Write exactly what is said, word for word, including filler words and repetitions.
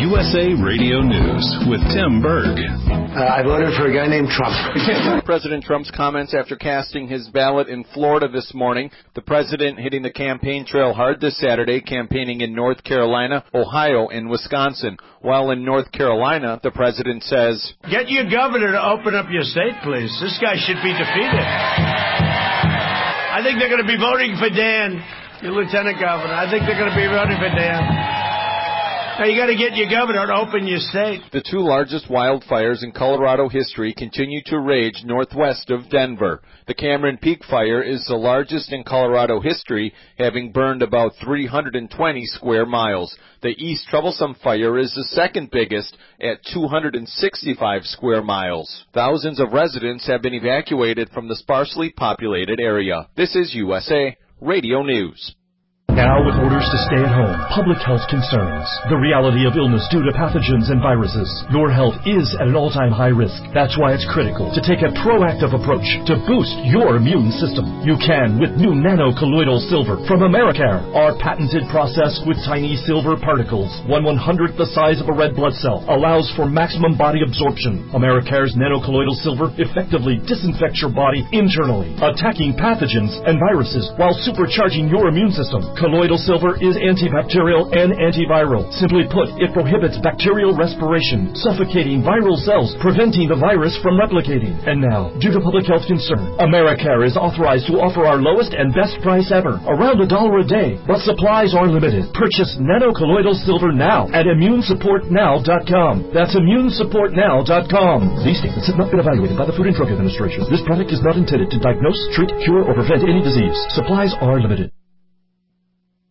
U S A Radio News with Tim Berg. Uh, I voted for a guy named Trump. President Trump's comments after casting his ballot in Florida this morning. The president hitting the campaign trail hard this Saturday, campaigning in North Carolina, Ohio, and Wisconsin. While in North Carolina, the president says, "Get your governor to open up your state, please. This guy should be defeated. I think they're going to be voting for Dan, your lieutenant governor. I think they're going to be voting for Dan. Now, you got to get your governor to open your state." The two largest wildfires in Colorado history continue to rage northwest of Denver. The Cameron Peak Fire is the largest in Colorado history, having burned about three hundred twenty square miles. The East Troublesome Fire is the second biggest at two hundred sixty-five square miles. Thousands of residents have been evacuated from the sparsely populated area. This is U S A Radio News. Now with orders to stay at home, public health concerns, the reality of illness due to pathogens and viruses. Your health is at an all-time high risk. That's why it's critical to take a proactive approach to boost your immune system. You can with new nano-colloidal silver from Americare. Our patented process with tiny silver particles, one one-hundredth the size of a red blood cell, allows for maximum body absorption. Americare's nano-colloidal silver effectively disinfects your body internally, attacking pathogens and viruses while supercharging your immune system. Colloidal silver is antibacterial and antiviral. Simply put, it prohibits bacterial respiration, suffocating viral cells, preventing the virus from replicating. And now, due to public health concern, Americare is authorized to offer our lowest and best price ever, around a dollar a day. But supplies are limited. Purchase nano-colloidal silver now at immune support now dot com. That's immune support now dot com. These statements have not been evaluated by the Food and Drug Administration. This product is not intended to diagnose, treat, cure, or prevent any disease. Supplies are limited.